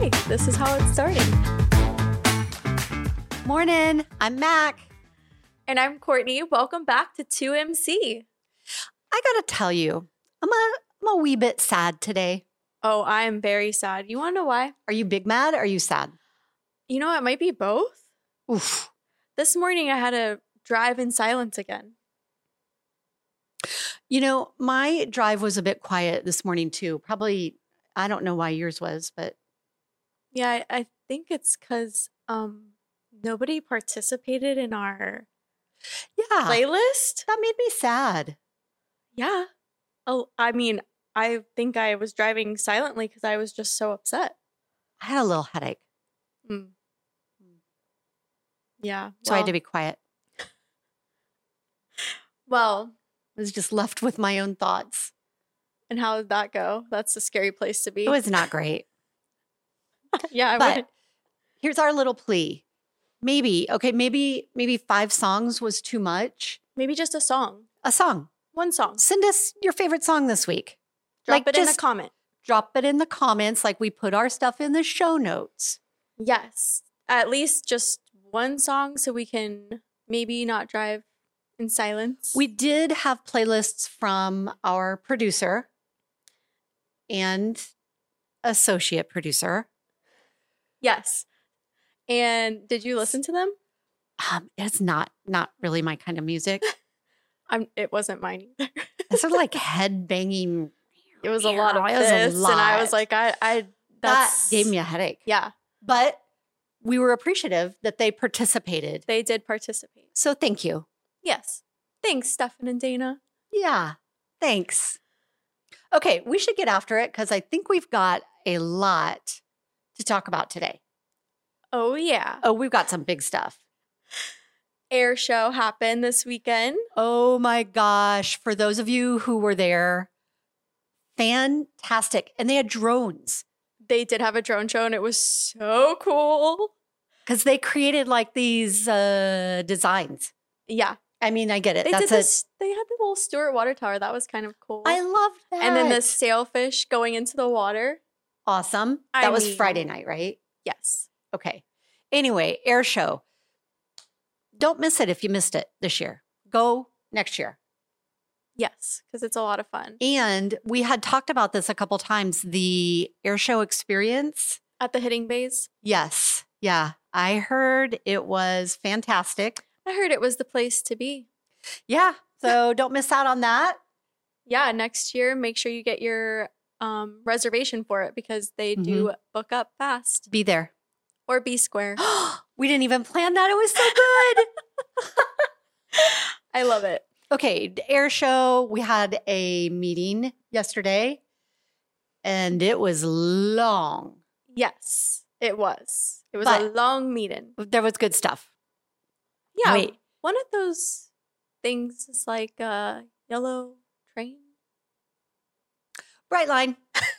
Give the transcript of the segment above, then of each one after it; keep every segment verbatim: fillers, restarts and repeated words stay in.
Okay, this is how it's starting. Morning, I'm Mac. And I'm Courtney. Welcome back to two M C. I gotta tell you, I'm a, I'm a wee bit sad today. Oh, I am very sad. You want to know why? Are you big mad or are you sad? You know, it might be both. Oof. This morning I had to drive in silence again. You know, my drive was a bit quiet this morning too. Probably, I don't know why yours was, but Yeah, I, I think it's because um, nobody participated in our yeah, playlist. that made me sad. Yeah. Oh, I mean, I think I was driving silently because I was just so upset. I had a little headache, Mm. Yeah. so I had to be quiet. Well, I was just left with my own thoughts. and how did that go? That's a scary place to be. It was not great. yeah, I But would. here's our little plea. Maybe, okay, maybe maybe five songs was too much. Maybe just a song. A song. One song. Send us your favorite song this week. Drop Like, it in a just- comment. Drop it in the comments like we put our stuff in the show notes. Yes. At least just one song so we can maybe not drive in silence. We did have playlists from our producer and associate producer. Yes. And did you listen to them? Um, it's not not really my kind of music. I'm, it wasn't mine either. It's sort of like head banging. It was a lot of It was a this. And I was lot. like, I, I, That that's. gave me a headache. Yeah. But we were appreciative that they participated. They did participate. So thank you. Yes. Thanks, Stefan and Dana. Yeah, thanks. Okay, we should get after it because I think we've got a lot to talk about today. Oh, yeah. Oh, we've got some big stuff. Air show happened this weekend. Oh my gosh. For those of you who were there, fantastic. And they had drones They did have a drone show and it was so cool. because they created like these uh, designs. Yeah. I mean, I get it. They That's did a, this. They had the little Stewart water tower. That was kind of cool. I loved that. And then the sailfish going into the water. Awesome. I That was mean- Friday night, right? Yes. Okay. Anyway, air show. Don't miss it if you missed it this year. Go next year. Yes. Because it's a lot of fun. And we had talked about this a couple times, the air show experience. At the hitting bays. Yes. Yeah. I heard it was fantastic. I heard it was the place to be. Yeah. So don't miss out on that. Yeah. Next year, make sure you get your um, reservation for it because they do book up fast. Be there. Or B Square. We didn't even plan that. It was so good. I love it. Okay. The air show. We had a meeting yesterday and it was long. Yes, it was. It was But- a long meeting. There was good stuff. Yeah. Wait. One of those things is like a yellow train. Brightline.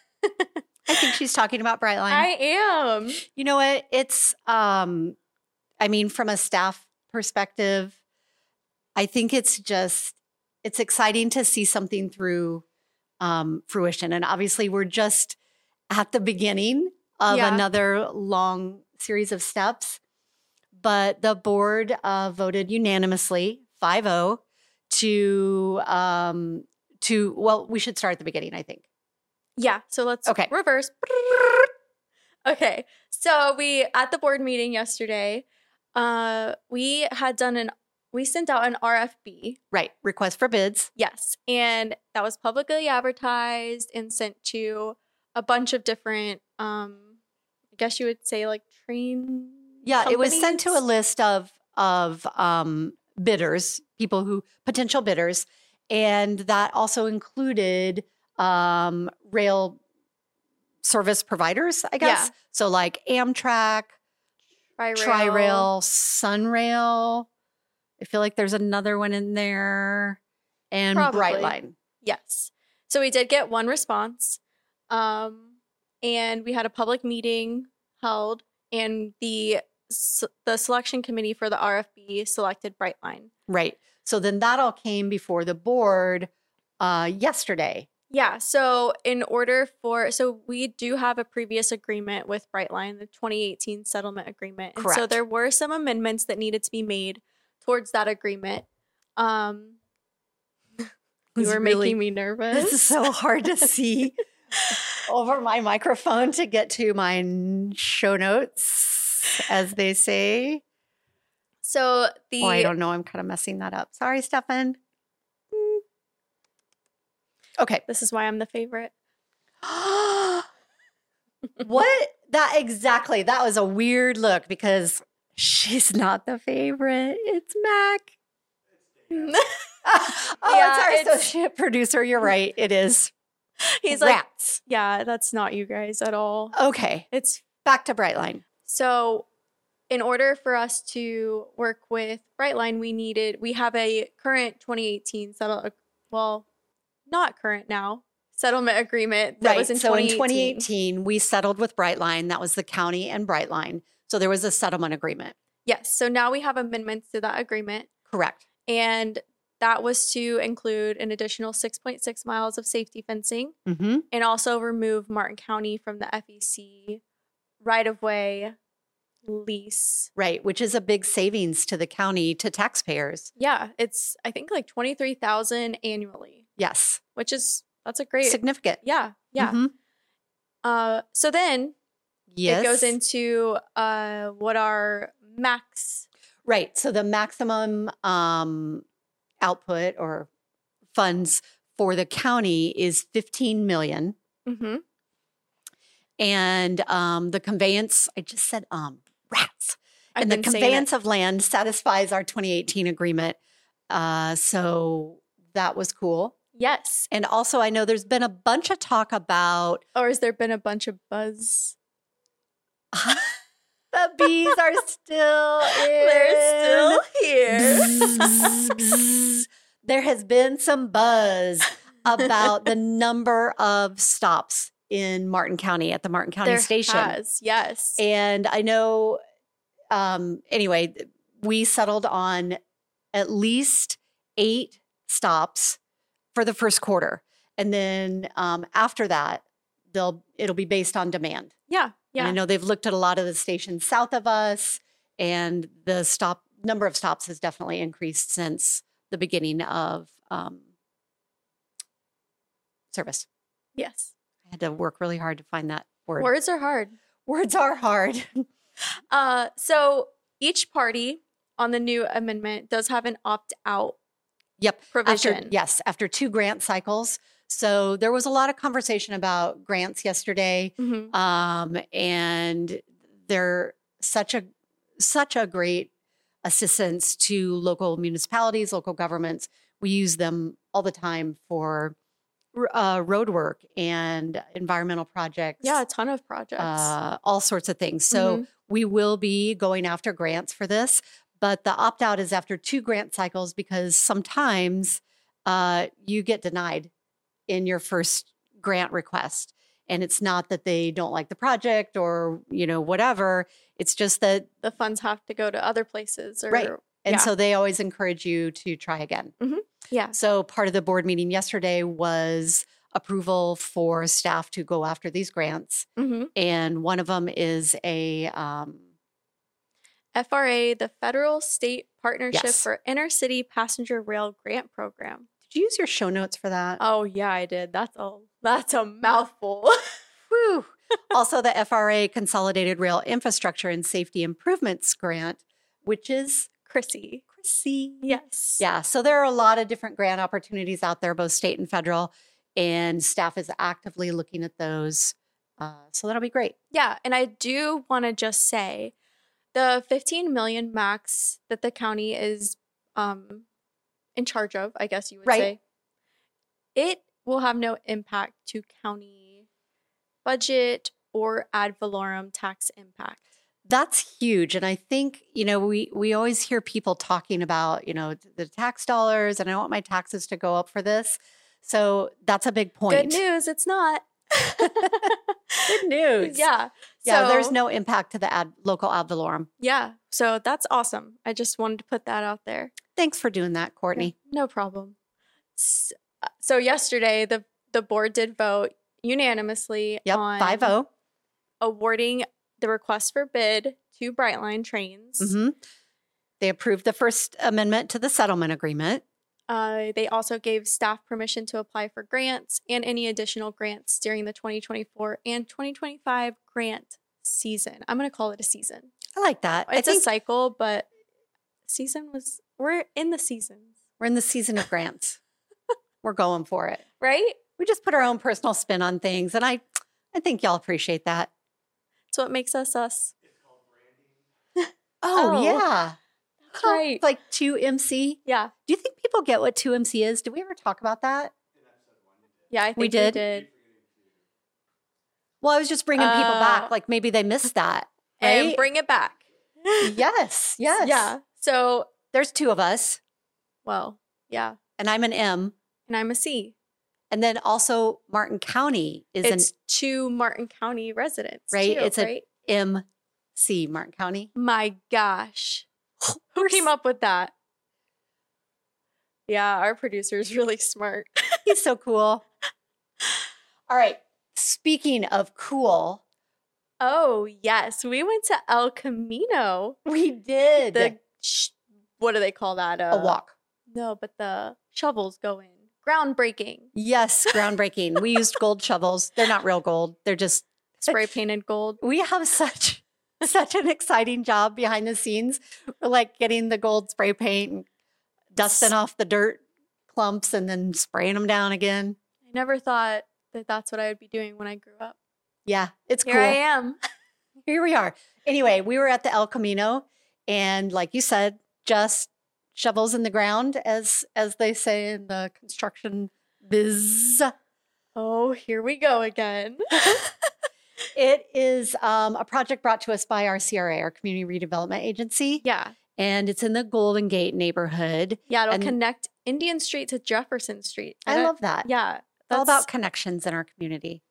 I think she's talking about Brightline. I am. You know what? It's, um, I mean, from a staff perspective, I think it's just, it's exciting to see something through um, fruition. And obviously, we're just at the beginning of Yeah. another long series of steps. But the board uh, voted unanimously, five oh, to, um, to, well, we should start at the beginning, I think. Yeah. So let's Okay. reverse. Okay. So we, at the board meeting yesterday, uh, we had done an, we sent out an R F B. Right. Request for bids. Yes. And that was publicly advertised and sent to a bunch of different, um, I guess you would say like train. Yeah, it was sent to a companies? list of of um, bidders, people who potential bidders, and that also included um, rail service providers, I guess. Yeah. So like Amtrak, Tri-rail. Tri-Rail, Sunrail. I feel like there's another one in there, and Probably. Brightline. Yes. So we did get one response. Um, and we had a public meeting held, and the s- the selection committee for the R F B selected Brightline. Right. So then that all came before the board uh, yesterday. Yeah. So in order for, so we do have a previous agreement with Brightline, the twenty eighteen settlement agreement. And so Correct. there were some amendments that needed to be made towards that agreement. Um, you It's were really- making me nervous. This is so hard to see over my microphone to get to my show notes, as they say. So the Oh, I don't know. I'm kind of messing that up. Sorry, Stefan. Okay. this is why I'm the favorite. What? That exactly. That was a weird look because she's not the favorite. It's Mac. oh, Yeah, it's our it's- associate producer. You're right. It is. He's like, Rats. yeah, that's not you guys at all. Okay. It's Back to Brightline. so in order for us to work with Brightline, we needed, we have a current twenty eighteen settle, well, not current now, settlement agreement that Right. was in so twenty eighteen. in twenty eighteen, we settled with Brightline. That was the county and Brightline. So there was a settlement agreement. Yes. So now we have amendments to that agreement. Correct. And that was to include an additional six point six miles of safety fencing Mm-hmm. and also remove Martin County from the F E C right-of-way lease. Right. Which is a big savings to the county, to taxpayers. Yeah, it's I think like twenty-three thousand annually, Yes. which is that's a great Significant. yeah, yeah. Mhm. Uh so then Yes. it goes into uh what our max Right. So the maximum um, output or funds for the county is fifteen million. mhm, And um, the conveyance, I just said um, rats. I've and the been saying it. conveyance of land satisfies our twenty eighteen agreement. Uh, so that was cool. Yes. And also, I know there's been a bunch of talk about Or has there been a bunch of buzz? the bees are still in. They're still here. Bzz, bzz. There has been some buzz about the number of stops in Martin County at the Martin County There Station. has, yes. And I know, um, anyway, we settled on at least eight stops for the first quarter. And then um, after that, they'll it'll be based on demand. yeah, And yeah. I know they've looked at a lot of the stations south of us, and the stop number of stops has definitely increased since the beginning of um, service. Yes. I had to work really hard to find that word. Words are hard. Words are hard. Uh, so each party on the new amendment does have an opt-out Yep. provision. After, yes, after two grant cycles. So there was a lot of conversation about grants yesterday, Mhm. um, and they're such a such a great assistance to local municipalities, local governments. We use them all the time for uh, road work and environmental projects. Yeah, a ton of projects. uh, all sorts of things. So Mhm. we will be going after grants for this, but the opt out is after two grant cycles because sometimes uh, you get denied in your first grant request. And it's not that they don't like the project or, you know, whatever. It's just that, The funds have to go to other places. Or, Right. and Yeah. so they always encourage you to try again. Yeah. So part of the board meeting yesterday was approval for staff to go after these grants. Mhm. And one of them is a, um, F R A, the Federal State Partnership Yes. for Intercity Passenger Rail Grant Program. did you use your show notes for that? Oh yeah, I did. That's a that's a mouthful. Whew. Also, the F R A Consolidated Rail Infrastructure and Safety Improvements Grant, which is Chrissy. Chrissy. Yes. Yeah, so there are a lot of different grant opportunities out there, both state and federal, and staff is actively looking at those. Uh, so that'll be great. Yeah, and I do want to just say the fifteen million max that the county is um in charge of, I guess you would Right. say. It will have no impact to county budget or ad valorem tax impact. That's huge. And I think, you know, we we always hear people talking about, you know, the tax dollars and I want my taxes to go up for this. So that's a big point. Good news, it's not. Good news. Yeah. Yeah, So- there's no impact to the ad, local ad valorem. Yeah. So that's awesome. I just wanted to put that out there. Thanks for doing that, Courtney. No problem. S- uh, So yesterday, the the board did vote unanimously Yep, on five oh. awarding the request for bid to Brightline Trains. Mm-hmm. They approved the first amendment to the settlement agreement. Uh, they also gave staff permission to apply for grants and any additional grants during the twenty twenty-four and twenty twenty-five grant season. I'm going to call it a season. I like that. It's I a think cycle, but season was, we're in the seasons, we're in the season of grants. We're going for it. right? We just put our own personal spin on things, and I, I think y'all appreciate that. It's what makes us us. Oh, Oh, yeah. That's right. Like two M C. Yeah. Do you think people get what two M C is? Did we ever talk about that? Yeah, I think We we did? did. Well, I was just bringing people Uh, back. Like maybe they missed that. And Right? bring it back. Yes. Yes. Yeah. So, There's two of us, well, yeah. and I'm an M. And I'm a C. And then also Martin County is It's two Martin County residents. Right, too, it's a- right? an M C, Martin County. My gosh. Who came up with that? Yeah, our producer is really smart. He's so cool. All right. Speaking of cool, Oh, yes. We went to El Camino. we did The, sh- what do they call that? Uh, a walk. No, but the shovels go in. Groundbreaking. Yes, groundbreaking. We used gold shovels. They're not real gold. They're just Spray painted gold. we have such such an exciting job behind the scenes. We're like getting the gold spray paint and dusting off the dirt clumps and then spraying them down again. I never thought that that's what I would be doing when I grew up. Yeah, it's Here cool. I am. Here we are. Anyway, we were at the El Camino, and like you said, just shovels in the ground, as as they say in the construction biz. Oh, here we go again. It is um, a project brought to us by our C R A, our Community Redevelopment Agency, Yeah. and it's in the Golden Gate neighborhood. Yeah, it'll And- connect Indian Street to Jefferson Street. I don't- love that. Yeah. It's all that's- about connections in our community.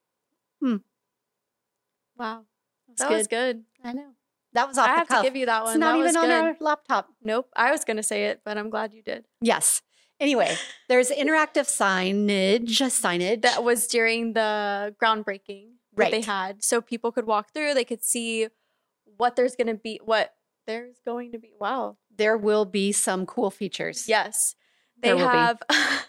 Wow. It's That good. was good. I know. That was off I the have cuff. to give you that one. It's not that even was on good. our laptop. Nope. I was going to say it, but I'm glad you did. Yes. Anyway, there's interactive signage, signage. That was during the groundbreaking that they Right. had. So people could walk through, they could see what there's going to be, what there's going to be. Wow. There will be some cool features. Yes. They There will be. have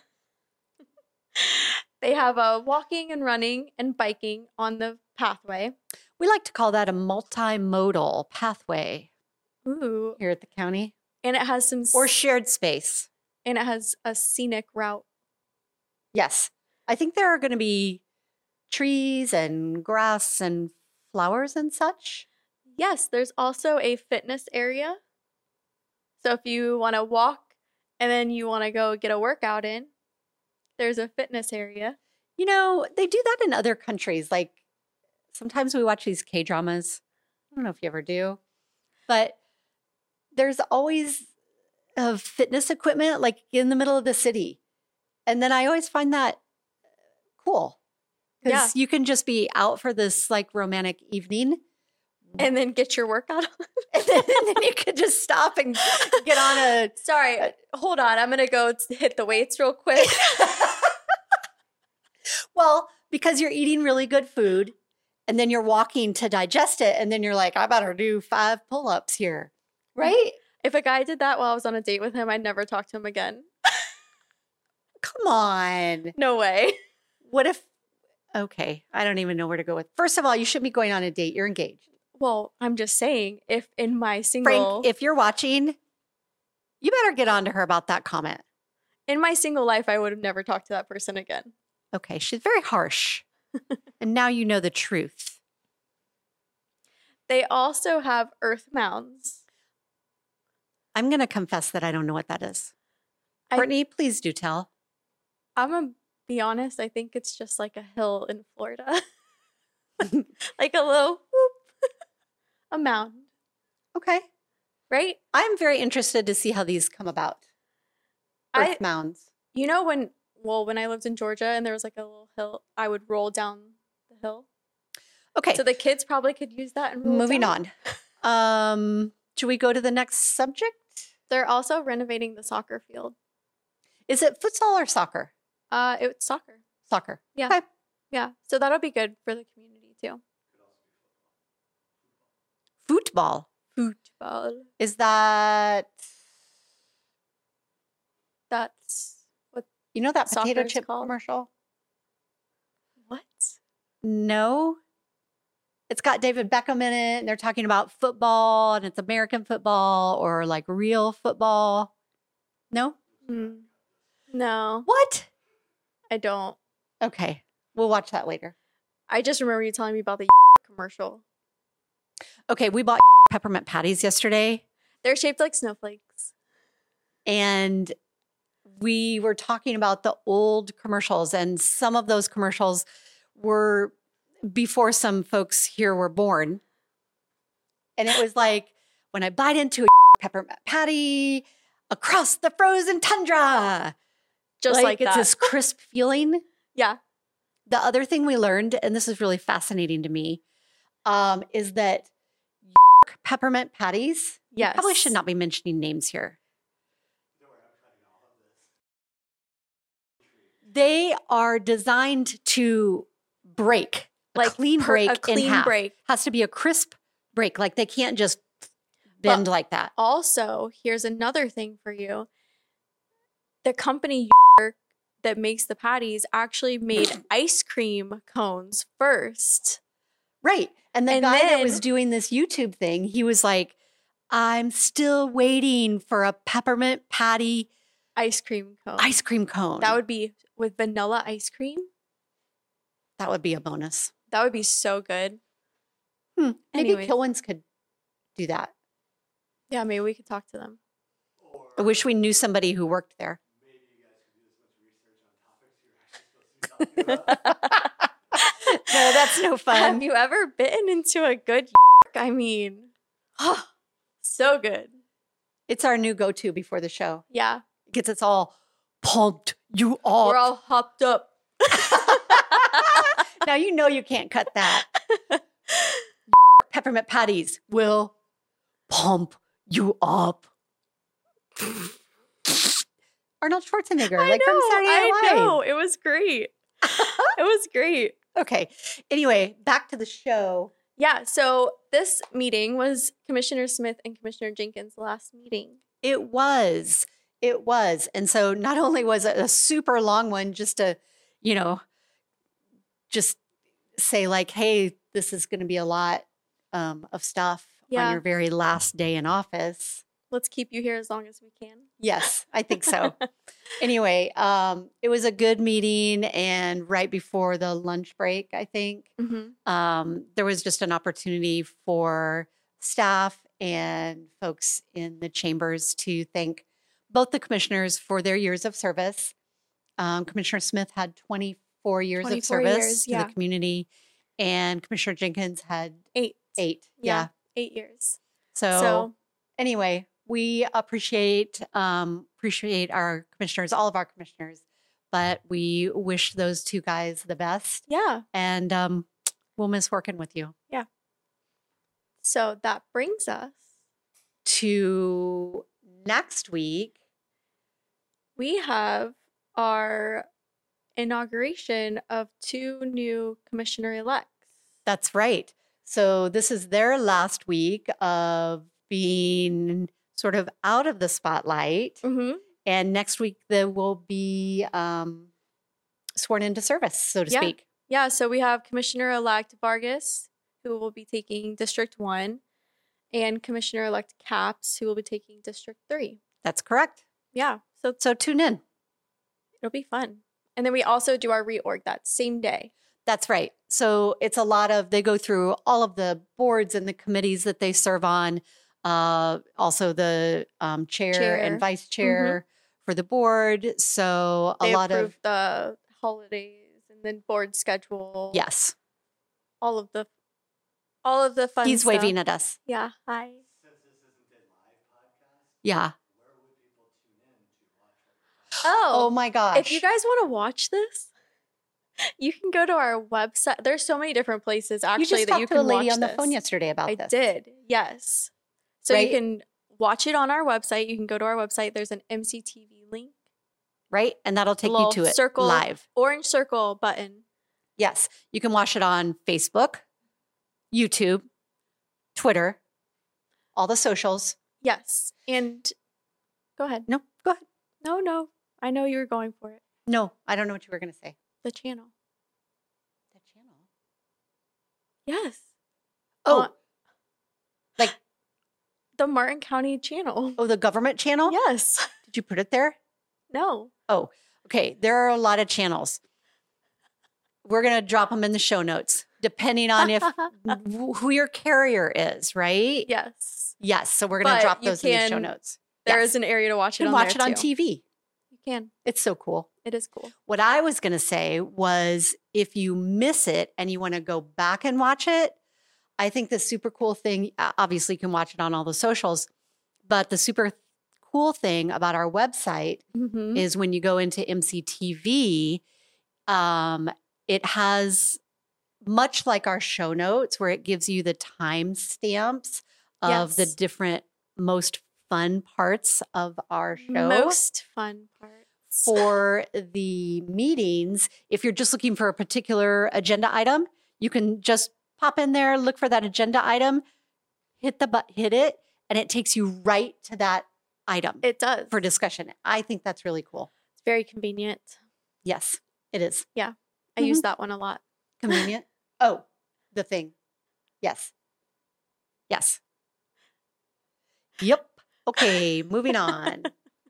they have a walking and running and biking on the pathway. We like to call that a multimodal pathway Ooh. here at the county, And it has some or s- shared space. and it has a scenic route. Yes. I think there are going to be trees and grass and flowers and such. Yes, there's also a fitness area. So if you want to walk and then you want to go get a workout in, there's a fitness area. You know, they do that in other countries. Like sometimes we watch these K dramas. I don't know if you ever do, but there's always a fitness equipment like in the middle of the city. And then I always find that cool because you can just be out for this like romantic evening. And then get your workout on. And then, and then you could just stop and get on a. Sorry, uh, hold on. I'm going to go t- hit the weights real quick. Well, because you're eating really good food and then you're walking to digest it. And then you're like, I better do five pull ups here. Right? If a guy did that while I was on a date with him, I'd never talk to him again. Come on. No way. What if, okay, I don't even know where to go with. First of all, you shouldn't be going on a date. You're engaged. Well, I'm just saying, if in my single Frank, if you're watching, you better get on to her about that comment. in my single life, I would have never talked to that person again. Okay, she's very harsh. And now you know the truth. They also have earth mounds. I'm going to confess that I don't know what that is. I- Courtney, please do tell. I'm gonna be honest. I think it's just like a hill in Florida, like a little whoop, a mountain, Okay. right? I'm very interested to see how these come about. Earth I, mounds. you know, when well, when I lived in Georgia and there was like a little hill, I would roll down the hill. Okay, So the kids probably could use that and roll moving down. on. Um, should we go to the next subject? They're also renovating the soccer field. Is it futsal or soccer? Uh, it's soccer. Soccer. Yeah. Okay. Yeah. So that'll be good for the community too. Football. Football. Is that, That's what you know that potato Soccer's chip called? commercial? what? No. It's got David Beckham in it, and they're talking about football, and it's American football or like real football. No? Mm. No, What? I don't. Okay. We'll watch that later. I just remember you telling me about the commercial. Okay. We bought peppermint patties yesterday, They're shaped like snowflakes. and we were talking about the old commercials, and some of those commercials were before some folks here were born. And it was like, when I bite into a peppermint patty across the frozen tundra. Just like, it's that. this crisp feeling. Yeah. The other thing we learned, and this is really fascinating to me, um, is that peppermint patties, we Yes. probably should not be mentioning names here. They are designed to break, a Like clean per- break a clean in half. break. Has to be a crisp break. Like they can't just bend But like that. Also, here's another thing for you. The company that makes the patties actually made ice cream cones first. Right. And the And guy that then- was doing this YouTube thing, he was like, I'm still waiting for a peppermint patty Ice cream cone. ice cream cone. That would be with vanilla ice cream. that would be a bonus. That would be so good. Hmm. Maybe Anyways. Kilwins could do that. Yeah, maybe we could talk to them. I wish we knew somebody who worked there. No, that's no fun. Have you ever bitten into a good I mean, so good. It's our new go-to before the show. Yeah. It gets us all pumped you up. We're all hopped up. Now you know you can't cut that. Peppermint patties will pump you up. Arnold Schwarzenegger, I like know, from Saturday Night I Live. know. It was great. It was great. Okay. Anyway, back to the show. Yeah. So this meeting was Commissioner Smith and Commissioner Jenkins' last meeting. It was. It was. And so not only was it a super long one, just to, you know, just say like, hey, this is going to be a lot um, of stuff Yeah. on your very last day in office. Let's keep you here as long as we can. Yes, I think so. Anyway, um, it was a good meeting. And right before the lunch break, I think, Mm-hmm. um, there was just an opportunity for staff and folks in the chambers to thank both the commissioners for their years of service. Um, Commissioner Smith had twenty-four years of twenty-four service years, to yeah. the community, and Commissioner Jenkins had Eight. eight. Yeah. Yeah. Eight years. So, So, anyway, we appreciate um, appreciate our commissioners, all of our commissioners, but we wish those two guys the best, yeah. and um, we'll miss working with you. So that brings us, To next week. we have our inauguration of two new commissioner elects. That's right. So this is their last week of being sort of out of the spotlight. Mm-hmm. And next week they will be um, sworn into service, so to Yeah. speak. Yeah. So we have Commissioner elect Vargas, who will be taking District one, and Commissioner elect Capps, who will be taking District three. That's correct. Yeah. So So tune in. it'll be fun. And then we also do our reorg that same day. That's right. So it's a lot of, they go through all of the boards and the committees that they serve on. Uh, also the um, chair, Chair. and vice chair for the board. So a They lot of, approve the holidays and then board schedule. yes, All of the all of the fun he's stuff. waving at us. Yeah. Hi. Yeah. Oh, Oh my gosh. if you guys want to watch this, you can go to our website. There's so many different places you actually just that talked you to can a lady watch on the this. phone yesterday about I this. did. Yes. So Right? you can watch it on our website. You can go to our website. There's an M C T V link right? And that'll take you little to it circle. live. Orange circle button. Yes. You can watch it on Facebook, YouTube, Twitter, all the socials. Yes. And go ahead. No, go ahead. No, no. I know you were going for it. No, I don't know what you were going to say. The channel. The channel? Yes. Oh, Uh, like, the Martin County channel. oh, the government channel? Yes. Did you put it there? No. Oh, okay. There are a lot of channels. We're going to drop them in the show notes, depending on if who your carrier is, right? Yes. Yes. So we're going But to drop you those in the show can- notes. There Yes. is an area to watch You it can on watch there it on too. T V. You can. It's so cool. It is cool. What I was going to say was if you miss it and you want to go back and watch it, I think the super cool thing, uh, obviously you can watch it on all the socials, but the super cool thing about our website Mm-hmm. is when you go into M C T V, um, it has much like our show notes where it gives you the time stamps of the Yes. different most fun parts of our show Most fun parts. for the meetings. If you're just looking for a particular agenda item, you can just pop in there, look for that agenda item, hit the but hit it, and it takes you right to that item It does. for discussion. I think that's really cool. It's very convenient. Yes, it is. I Mhm. use that one a lot. Convenient. Oh, the thing. Yes. Yes. Yep. Okay, moving on.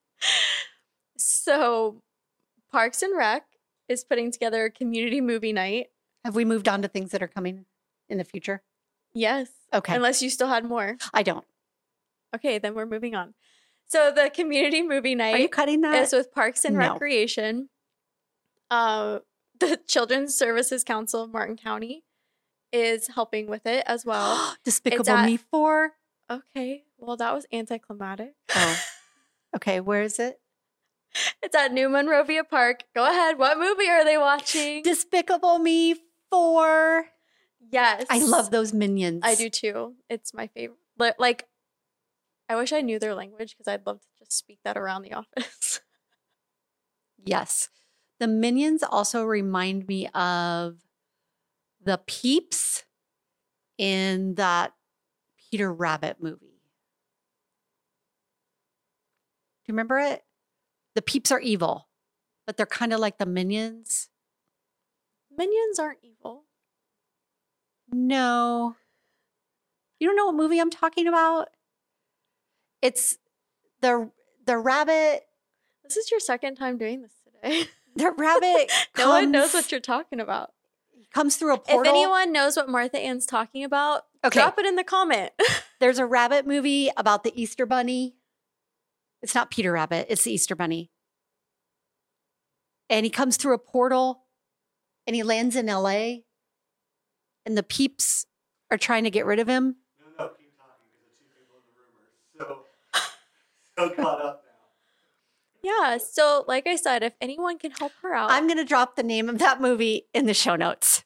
So, Parks and Rec is putting together a community movie night. Have we moved on to things that are coming in the future? Yes. Okay. Unless you still had more. I don't. Okay, then we're moving on. So, the community movie Are you night cutting that? is with Parks and No. Recreation. Uh, the Children's Services Council of Martin County is helping with it as well. Despicable at- Me four. Okay, well, that was anticlimactic. Oh. Okay, where is it? It's at New Monrovia Park. Go ahead. What movie are they watching? Despicable Me four. Yes. I love those minions. I do too. It's my favorite. Li- Like, I wish I knew their language because I'd love to just speak that around the office. Yes. The minions also remind me of the Peeps in that Peter Rabbit movie. Do you remember it? The Peeps are evil, but they're kind of like the minions. Minions aren't evil. No. You don't know what movie I'm talking about? It's the the rabbit. This is your second time doing this today. The rabbit No one knows comes- what you're talking about. comes through a If portal. anyone knows what Martha Ann's talking about, Okay. drop it in the comment. There's a rabbit movie about the Easter Bunny. It's not Peter Rabbit, it's the Easter Bunny. And he comes through a portal and he lands in L A. And the Peeps are trying to get rid of him. No, no, keep talking because the two people in the room are so, so caught up now. Yeah, so like I said, if anyone can help her out. I'm going to drop the name of that movie in the show notes.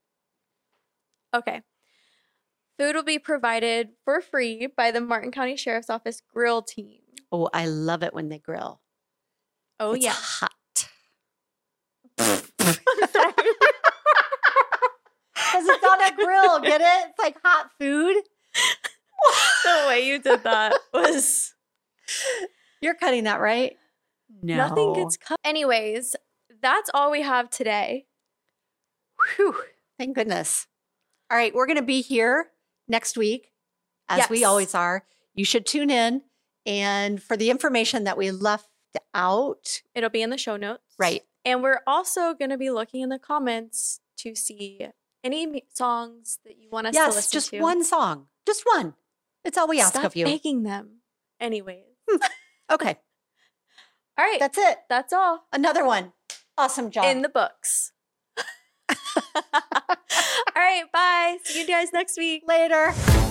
Okay. Food will be provided for free by the Martin County Sheriff's Office grill team. Oh, I love it when they grill. Oh, It's yeah. hot. Because it's on a grill, get it? It's like hot food. The way you did that was You're cutting that, right? No. nothing gets cut. Anyways, that's all we have today. Whew, thank goodness. All right, we're going to be here next week, as we Yes. always are. You should tune in. And for the information that we left out, It'll be in the show notes. right, And we're also going to be looking in the comments to see any mu- songs that you want us to yes, listen just to. one song, just one. It's all we ask Stop of you. begging them. Anyways. Okay, All right. that's it. That's all Another one. Awesome job. in the books. All right. Bye. See you guys next week. Later.